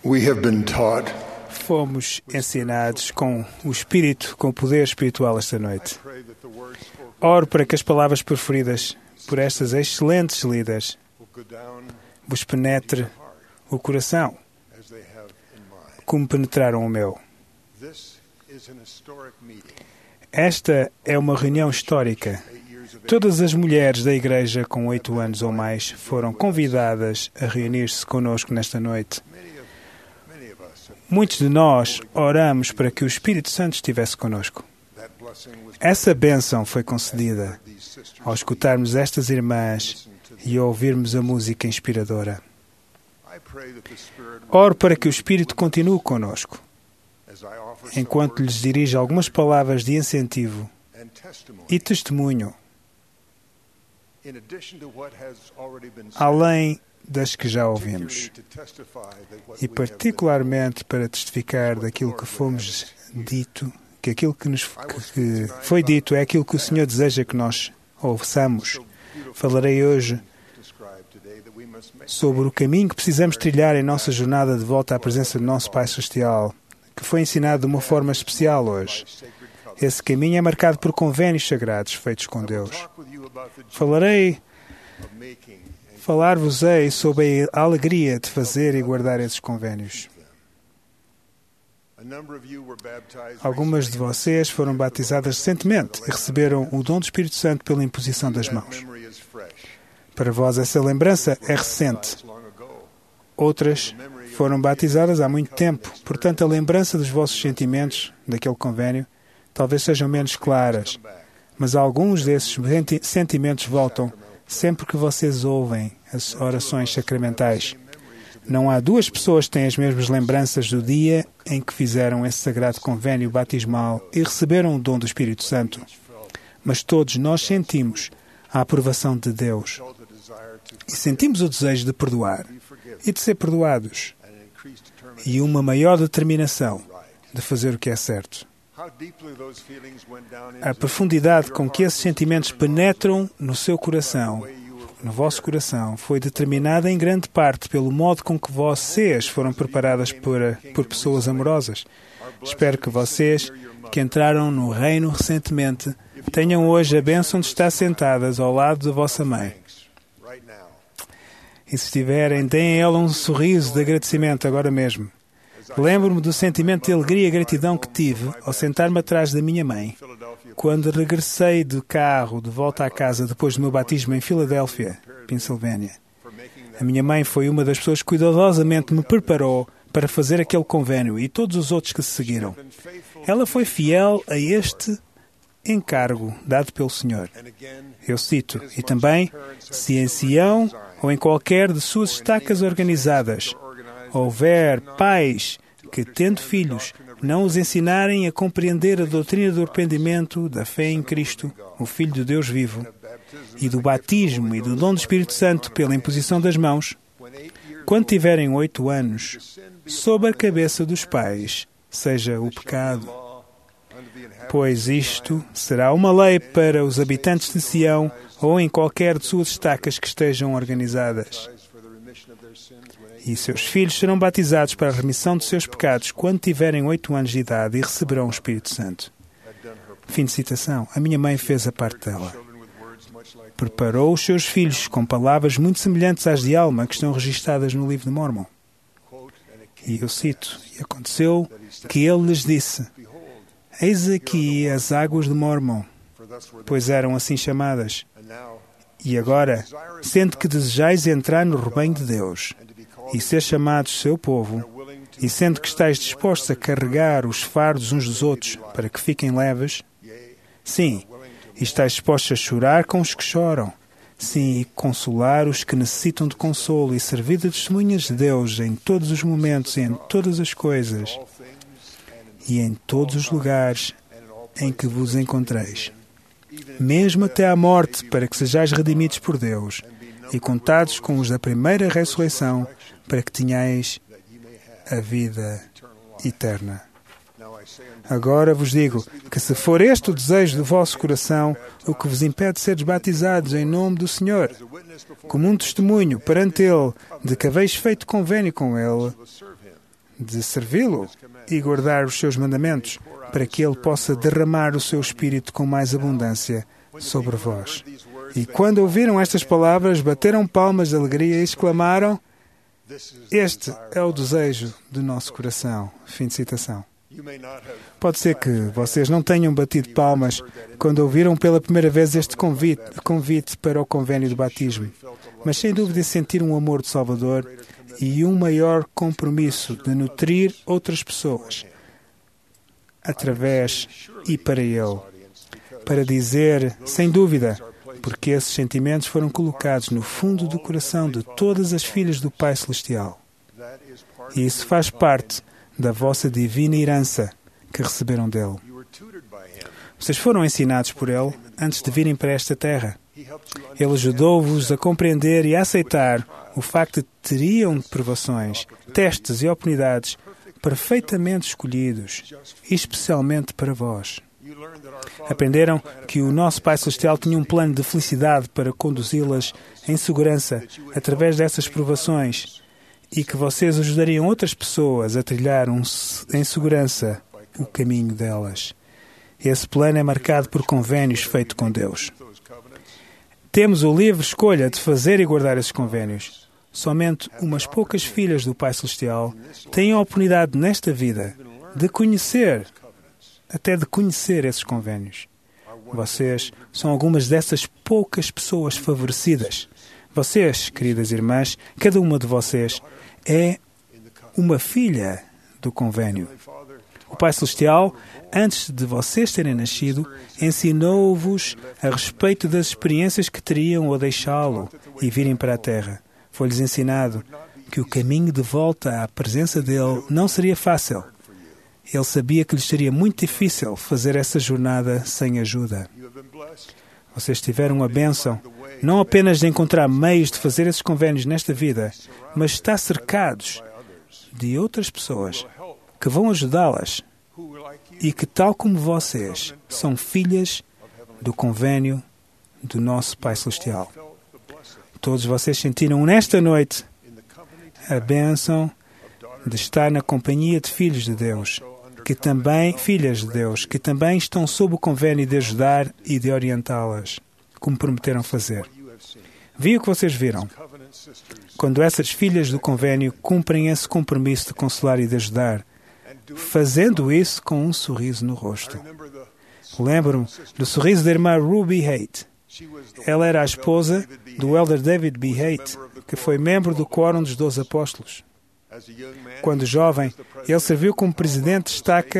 We have been taught Fomos ensinados com o Espírito, com o poder espiritual esta noite. Oro para que as palavras preferidas por estas excelentes líderes vos penetre o coração, como penetraram o meu. Esta é uma reunião histórica. Todas as mulheres da Igreja com 8 anos ou mais foram convidadas a reunir-se conosco nesta noite. Muitos de nós oramos para que o Espírito Santo estivesse conosco. Essa bênção foi concedida ao escutarmos estas irmãs e ouvirmos a música inspiradora. Oro para que o Espírito continue conosco, enquanto lhes dirige algumas palavras de incentivo e testemunho, além das que já ouvimos, e particularmente para testificar daquilo que fomos dito, que aquilo que foi dito é aquilo que o Senhor deseja que nós ouçamos. Falarei hoje sobre o caminho que precisamos trilhar em nossa jornada de volta à presença do nosso Pai Celestial, que foi ensinado de uma forma especial hoje. Esse caminho é marcado por convénios sagrados feitos com Deus. Falar-vos-ei sobre a alegria de fazer e guardar esses convénios. Algumas de vocês foram batizadas recentemente e receberam o dom do Espírito Santo pela imposição das mãos. Para vós essa lembrança é recente. Outras foram batizadas há muito tempo, portanto a lembrança dos vossos sentimentos daquele convénio talvez sejam menos claras, mas alguns desses sentimentos voltam sempre que vocês ouvem as orações sacramentais. Não há duas pessoas que têm as mesmas lembranças do dia em que fizeram esse sagrado convénio batismal e receberam o dom do Espírito Santo. Mas todos nós sentimos a aprovação de Deus e sentimos o desejo de perdoar e de ser perdoados e uma maior determinação de fazer o que é certo. A profundidade com que esses sentimentos penetram no seu coração, no vosso coração, foi determinada em grande parte pelo modo com que vocês foram preparadas por pessoas amorosas. Espero que vocês, que entraram no reino recentemente, tenham hoje a bênção de estar sentadas ao lado da vossa mãe. E se estiverem, deem a ela um sorriso de agradecimento agora mesmo. Lembro-me do sentimento de alegria e gratidão que tive ao sentar-me atrás da minha mãe, quando regressei de carro de volta à casa depois do meu batismo em Filadélfia, Pensilvânia. A minha mãe foi uma das pessoas que cuidadosamente me preparou para fazer aquele convénio e todos os outros que se seguiram. Ela foi fiel a este encargo dado pelo Senhor. Eu cito, e também, se em Sião ou em qualquer de suas estacas organizadas houver pais que, tendo filhos, não os ensinarem a compreender a doutrina do arrependimento, da fé em Cristo, o Filho de Deus vivo, e do batismo e do dom do Espírito Santo pela imposição das mãos, quando tiverem 8 anos, sob a cabeça dos pais, seja o pecado. Pois isto será uma lei para os habitantes de Sião ou em qualquer de suas estacas que estejam organizadas. E seus filhos serão batizados para a remissão de seus pecados quando tiverem 8 anos de idade e receberão o Espírito Santo. Fim de citação. A minha mãe fez a parte dela. Preparou os seus filhos com palavras muito semelhantes às de Alma que estão registadas no livro de Mormon. E eu cito, e aconteceu que ele lhes disse, eis aqui as águas de Mormon, pois eram assim chamadas. E agora, sendo que desejais entrar no rebanho de Deus e ser chamados seu povo, e sendo que estáis dispostos a carregar os fardos uns dos outros para que fiquem leves, sim, e estáis dispostos a chorar com os que choram, sim, e consolar os que necessitam de consolo e servir de testemunhas de Deus em todos os momentos e em todas as coisas e em todos os lugares em que vos encontreis, mesmo até à morte, para que sejais redimidos por Deus e contados com os da primeira ressurreição, para que tenhais a vida eterna. Agora vos digo que se for este o desejo do vosso coração, o que vos impede de seres batizados em nome do Senhor, como um testemunho perante Ele de que haveis feito convênio com Ele, de servi-lo e guardar os seus mandamentos, para que Ele possa derramar o seu Espírito com mais abundância sobre vós. E quando ouviram estas palavras, bateram palmas de alegria e exclamaram: Este é o desejo do nosso coração. Fim de citação. Pode ser que vocês não tenham batido palmas quando ouviram pela primeira vez este convite para o convênio do batismo, mas sem dúvida sentiram um amor do Salvador e um maior compromisso de nutrir outras pessoas através e para Ele, para dizer, sem dúvida, porque esses sentimentos foram colocados no fundo do coração de todas as filhas do Pai Celestial. E isso faz parte da vossa divina herança que receberam dele. Vocês foram ensinados por Ele antes de virem para esta terra. Ele ajudou-vos a compreender e a aceitar o facto de que teriam provações, testes e oportunidades perfeitamente escolhidos, especialmente para vós. Aprenderam que o nosso Pai Celestial tinha um plano de felicidade para conduzi-las em segurança através dessas provações e que vocês ajudariam outras pessoas a trilhar em segurança o caminho delas. Esse plano é marcado por convênios feitos com Deus. Temos o livre escolha de fazer e guardar esses convênios. Somente umas poucas filhas do Pai Celestial têm a oportunidade nesta vida de conhecer esses convênios. Vocês são algumas dessas poucas pessoas favorecidas. Vocês, queridas irmãs, cada uma de vocês é uma filha do convênio. O Pai Celestial, antes de vocês terem nascido, ensinou-vos a respeito das experiências que teriam ao deixá-lo e virem para a Terra. Foi-lhes ensinado que o caminho de volta à presença dele não seria fácil. Ele sabia que lhes seria muito difícil fazer essa jornada sem ajuda. Vocês tiveram a bênção não apenas de encontrar meios de fazer esses convênios nesta vida, mas estar cercados de outras pessoas que vão ajudá-las e que, tal como vocês, são filhas do convênio do nosso Pai Celestial. Todos vocês sentiram nesta noite a bênção de estar na companhia de filhos de Deus, filhas de Deus, que também estão sob o convênio de ajudar e de orientá-las, como prometeram fazer. Vi o que vocês viram. Quando essas filhas do convênio cumprem esse compromisso de consolar e de ajudar, fazendo isso com um sorriso no rosto. Lembro-me do sorriso da irmã Ruby Haight. Ela era a esposa do elder David B. Haight, que foi membro do Quórum dos 12 Apóstolos. Quando jovem, ele serviu como presidente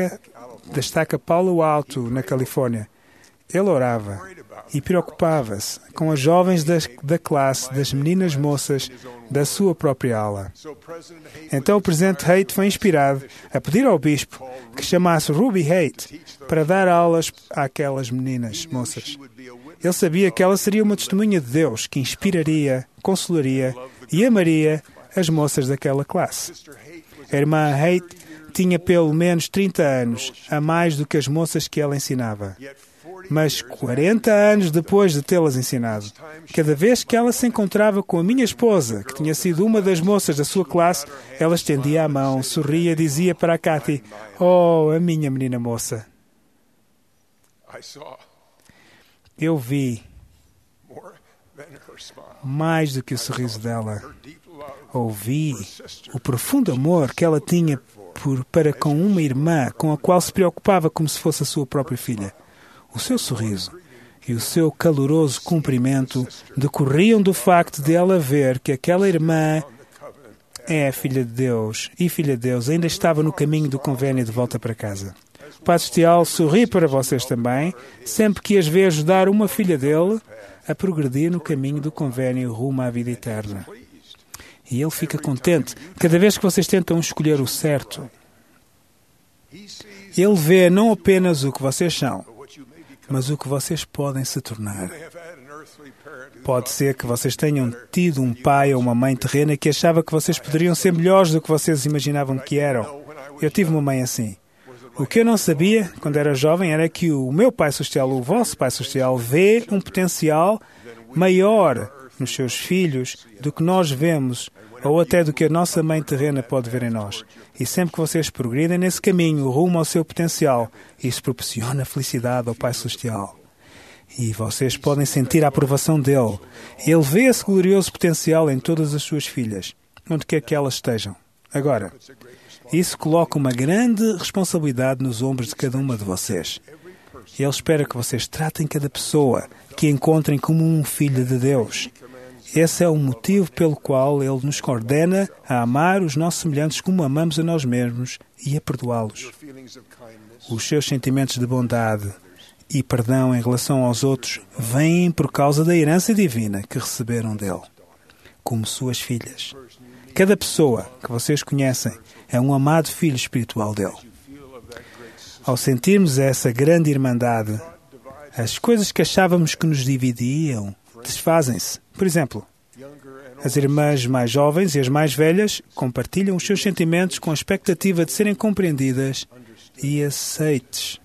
da estaca Palo Alto, na Califórnia. Ele orava e preocupava-se com as jovens da classe, das meninas moças da sua própria ala. Então o presidente Haight foi inspirado a pedir ao bispo que chamasse Ruby Haight para dar aulas àquelas meninas moças. Ele sabia que ela seria uma testemunha de Deus que inspiraria, consolaria e amaria as moças daquela classe. A irmã Haight tinha pelo menos 30 anos, a mais do que as moças que ela ensinava. Mas 40 anos depois de tê-las ensinado, cada vez que ela se encontrava com a minha esposa, que tinha sido uma das moças da sua classe, ela estendia a mão, sorria e dizia para a Cathy: "Oh, a minha menina moça." Eu vi mais do que o sorriso dela. Ouvi o profundo amor que ela tinha para com uma irmã com a qual se preocupava como se fosse a sua própria filha. O seu sorriso e o seu caloroso cumprimento decorriam do facto de ela ver que aquela irmã é filha de Deus e filha de Deus ainda estava no caminho do convênio de volta para casa. O Pai Celestial sorri para vocês também, sempre que as vê ajudar uma filha dele a progredir no caminho do convênio rumo à vida eterna. E Ele fica contente cada vez que vocês tentam escolher o certo. Ele vê não apenas o que vocês são, mas o que vocês podem se tornar. Pode ser que vocês tenham tido um pai ou uma mãe terrena que achava que vocês poderiam ser melhores do que vocês imaginavam que eram. Eu tive uma mãe assim. O que eu não sabia, quando era jovem, era que o meu Pai Celestial, o vosso Pai Celestial, vê um potencial maior nos seus filhos do que nós vemos ou até do que a nossa mãe terrena pode ver em nós. E sempre que vocês progridem nesse caminho, rumo ao seu potencial, isso proporciona felicidade ao Pai Celestial. E vocês podem sentir a aprovação dele. Ele vê esse glorioso potencial em todas as suas filhas, onde quer que elas estejam. Agora, isso coloca uma grande responsabilidade nos ombros de cada uma de vocês. Ele espera que vocês tratem cada pessoa, que encontrem como um filho de Deus. Esse é o motivo pelo qual Ele nos ordena a amar os nossos semelhantes como amamos a nós mesmos e a perdoá-los. Os seus sentimentos de bondade e perdão em relação aos outros vêm por causa da herança divina que receberam dele, como suas filhas. Cada pessoa que vocês conhecem é um amado filho espiritual dele. Ao sentirmos essa grande irmandade, as coisas que achávamos que nos dividiam desfazem-se. Por exemplo, as irmãs mais jovens e as mais velhas compartilham os seus sentimentos com a expectativa de serem compreendidas e aceites.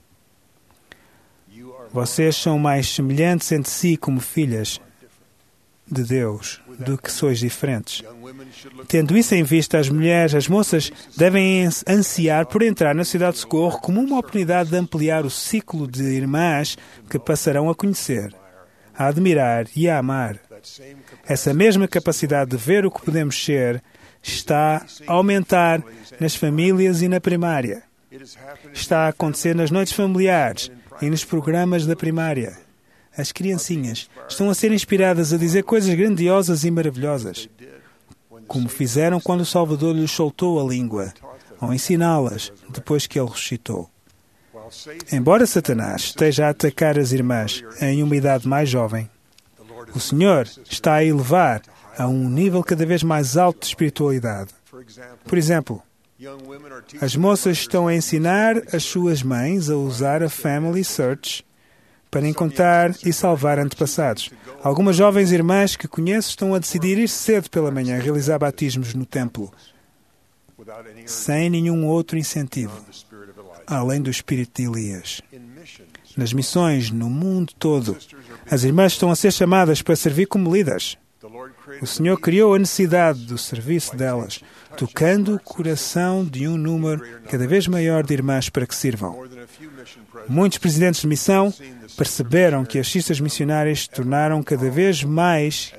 Vocês são mais semelhantes entre si como filhas de Deus do que sois diferentes. Tendo isso em vista, as moças devem ansiar por entrar na cidade de socorro como uma oportunidade de ampliar o ciclo de irmãs que passarão a conhecer, a admirar e a amar. Essa mesma capacidade de ver o que podemos ser está a aumentar nas famílias e na primária. Está a acontecer nas noites familiares e nos programas da primária. As criancinhas estão a ser inspiradas a dizer coisas grandiosas e maravilhosas, como fizeram quando o Salvador lhes soltou a língua, ou ensiná-las depois que ele ressuscitou. Embora Satanás esteja a atacar as irmãs em uma idade mais jovem, o Senhor está a elevar a um nível cada vez mais alto de espiritualidade. Por exemplo, as moças estão a ensinar as suas mães a usar a Family Search para encontrar e salvar antepassados. Algumas jovens irmãs que conheço estão a decidir ir cedo pela manhã a realizar batismos no templo, sem nenhum outro incentivo, além do espírito de Elias. Nas missões no mundo todo, as irmãs estão a ser chamadas para servir como líderes. O Senhor criou a necessidade do serviço delas, tocando o coração de um número cada vez maior de irmãs para que sirvam. Muitos presidentes de missão perceberam que as cistas missionárias se tornaram cada vez mais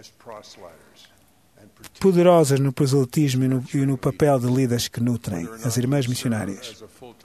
poderosas no proselitismo e no papel de líderes que nutrem as irmãs missionárias.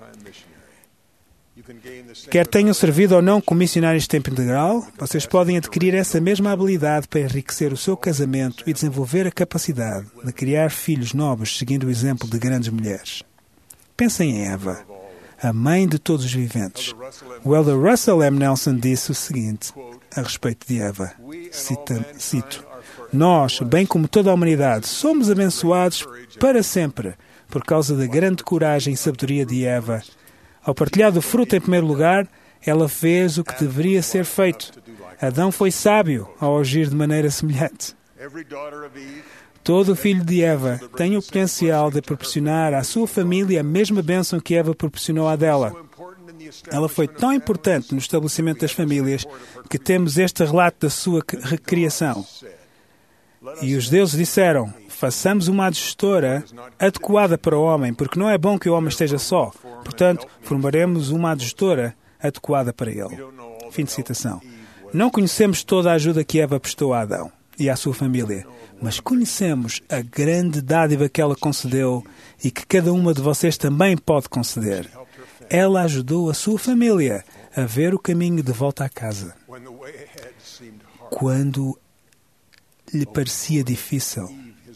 Quer tenham servido ou não como missionários de tempo integral, vocês podem adquirir essa mesma habilidade para enriquecer o seu casamento e desenvolver a capacidade de criar filhos novos seguindo o exemplo de grandes mulheres. Pensem em Eva, a mãe de todos os viventes. O elder Russell M. Nelson disse o seguinte a respeito de Eva, cito, "Nós, bem como toda a humanidade, somos abençoados para sempre por causa da grande coragem e sabedoria de Eva. Ao partilhar do fruto em primeiro lugar, ela fez o que deveria ser feito. Adão foi sábio ao agir de maneira semelhante. Todo filho de Eva tem o potencial de proporcionar à sua família a mesma bênção que Eva proporcionou à dela. Ela foi tão importante no estabelecimento das famílias que temos este relato da sua recriação. E os deuses disseram, façamos uma adjustora adequada para o homem, porque não é bom que o homem esteja só. Portanto, formaremos uma adjustora adequada para ele." Fim de citação. Não conhecemos toda a ajuda que Eva prestou a Adão e à sua família, mas conhecemos a grande dádiva que ela concedeu e que cada uma de vocês também pode conceder. Ela ajudou a sua família a ver o caminho de volta à casa. Quando lhe parecia difícil,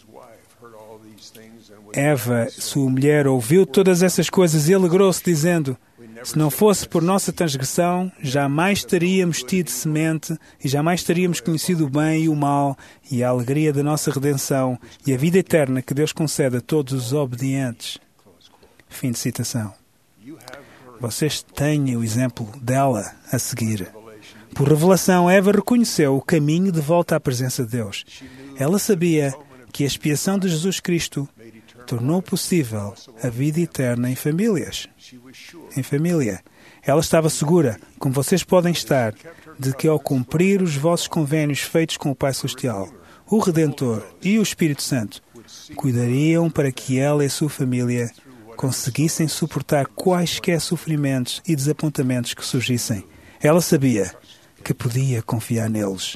Eva, sua mulher, ouviu todas essas coisas e alegrou-se, dizendo, se não fosse por nossa transgressão, jamais teríamos tido semente e jamais teríamos conhecido o bem e o mal e a alegria da nossa redenção e a vida eterna que Deus concede a todos os obedientes. Fim de citação. Vocês têm o exemplo dela a seguir. Por revelação, Eva reconheceu o caminho de volta à presença de Deus. Ela sabia que a expiação de Jesus Cristo tornou possível a vida eterna em famílias. Em família. Ela estava segura, como vocês podem estar, de que ao cumprir os vossos convênios feitos com o Pai Celestial, o Redentor e o Espírito Santo, cuidariam para que ela e a sua família conseguissem suportar quaisquer sofrimentos e desapontamentos que surgissem. Ela sabia que podia confiar neles.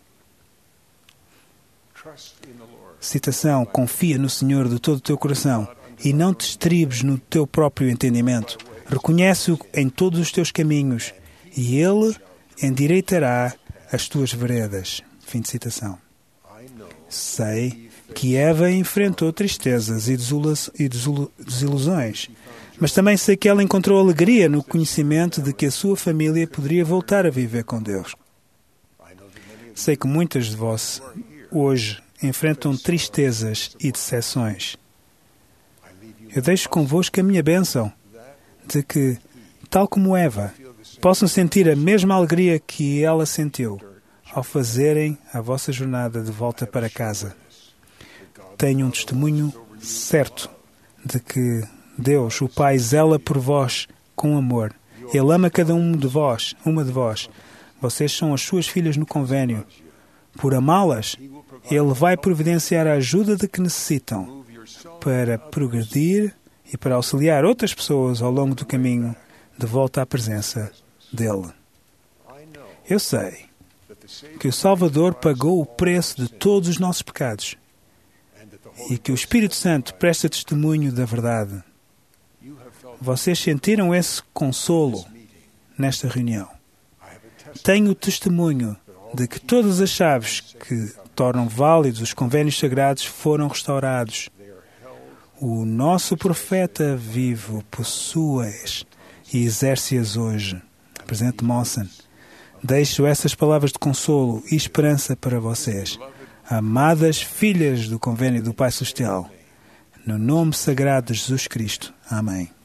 Citação: confia no Senhor de todo o teu coração e não te estribes no teu próprio entendimento. Reconhece-o em todos os teus caminhos e Ele endireitará as tuas veredas. Fim de citação. Sei que Eva enfrentou tristezas e desilusões, mas também sei que ela encontrou alegria no conhecimento de que a sua família poderia voltar a viver com Deus. Sei que muitas de vós hoje enfrentam tristezas e decepções. Eu deixo convosco a minha bênção de que, tal como Eva, possam sentir a mesma alegria que ela sentiu ao fazerem a vossa jornada de volta para casa. Tenho um testemunho certo de que Deus, o Pai, zela por vós com amor. Ele ama cada um de vós, uma de vós. Vocês são as suas filhas no convênio. Por amá-las, Ele vai providenciar a ajuda de que necessitam para progredir e para auxiliar outras pessoas ao longo do caminho de volta à presença dEle. Eu sei que o Salvador pagou o preço de todos os nossos pecados e que o Espírito Santo presta testemunho da verdade. Vocês sentiram esse consolo nesta reunião. Tenho o testemunho de que todas as chaves que tornam válidos os convênios sagrados foram restaurados. O nosso profeta vivo possui-as e exerce-as hoje. Presidente Monson, deixo essas palavras de consolo e esperança para vocês, amadas filhas do convênio do Pai Celestial, no nome sagrado de Jesus Cristo. Amém.